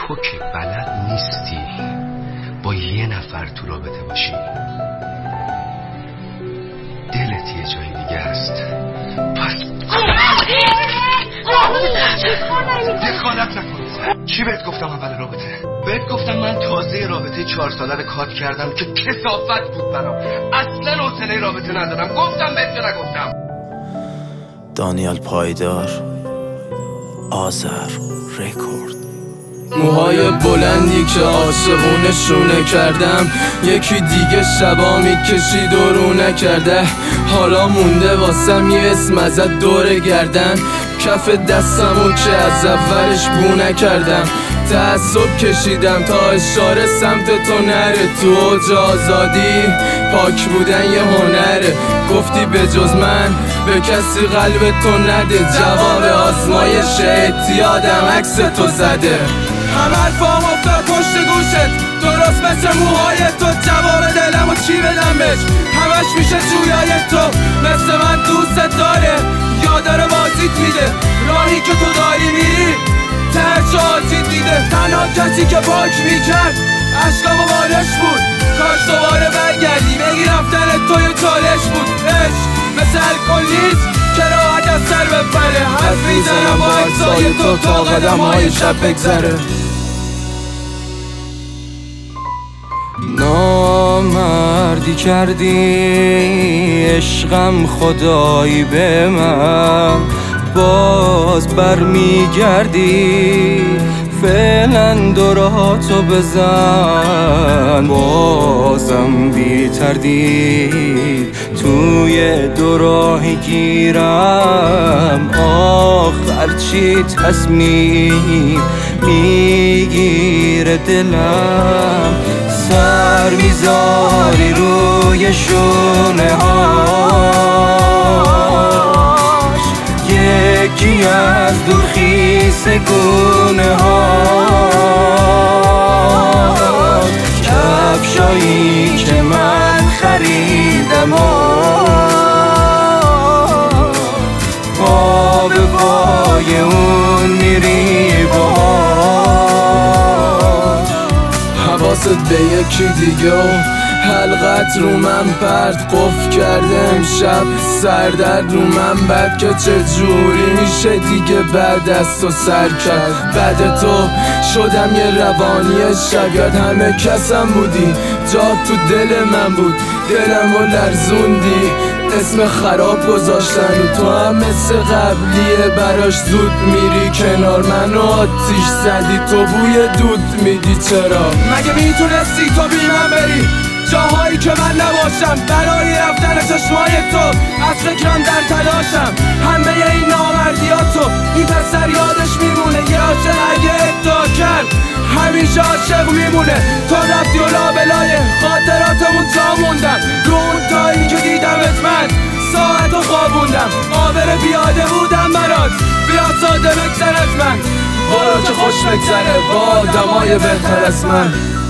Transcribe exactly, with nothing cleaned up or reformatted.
تو که بلد نیستی با یه نفر تو رابطه باشی، دلت یه جایی دیگه است. پس دخالت نکن. چی بهت گفتم اول رابطه؟ بهت گفتم من تازه رابطه چهار ساله رو کات کردم که کثافت بود برام، اصلا حوصله رابطه ندارم. گفتم بهت یا نگفتم؟ دانیال پایدار، آذر رکورد. موهای بلندی که عاشقونه شونه کردم، یکی دیگه شبا میکشید و رو نکرده. حالا مونده واسم یه اسم ازت دور گردن، کف دستمو که از اولش بو نکردم. تعصب کشیدم تا اشاره سمت تو نره. تو اوج آزادی پاک بودن یه هنره. گفتی به جز من به کسی قلب تو نده. جواب آزمایش اعتیادم عکس تو زده. همه حرفام افتاد پشت گوشت، درست مثل موهای تو. جواب دلمو چی بدم بهش؟ همش میشه جویای تو. مثل من دوست داره یا داره بازیت میده؟ راهی که تو داری میری ترچ آزید دیده. تنها کسی که پاک میکرد عشقم و بالش بود. کاش دوباره برگردی بگی رفتن توی چالش بود. عشق مثل الکل نیست که راحت از سر بپره. حرف میزنم با عکسای تو تا قدم های شب بگذره. نامردی کردی عشقم خدایی به من، باز برمیگردی فعلا دوراتو بزن. بازم بی تردید توی دو راهی گیرم. آخر چی تصمیم میگیره دلم؟ سر میذاری روی شونه هاش، یکی از دور خیس گونه هاش. کفشایی که من خریدم و با به پای اون میری باش. حواست به یکی دیگه و حلقت رو من پرد. قفل کرده امشب سردرد رو من بد که چجوری میشه دیگه بعد از تو سر کرد. بعد تو شدم یه روانی شگرد. همه کسم بودی، جا تو دل من بود، دلمو لرزوندی. اسم خراب گذاشتن و تو هم مثل قبلیه براش زود میری کنار. منو آتیش زدی تو بوی دود میدی. چرا مگه میتونستی تو بی من بری جاهایی که من نباشم؟ برای رفتن چشمای تو از فکرم در تلاشم. همه این نامردیاتو این پسر یادش میمونه. یه عاشق اگه ادعا کرد همیشه عاشق میمونه. تو رفتی و لابلای خاطراتمون جا موندم. رو اون تایی که دیدمت من ساعت و خوابوندم. آبر بیاده بودم برات، بیا ساده بگذر از من. برو که خوش بگذره با آدمای بهتر از من.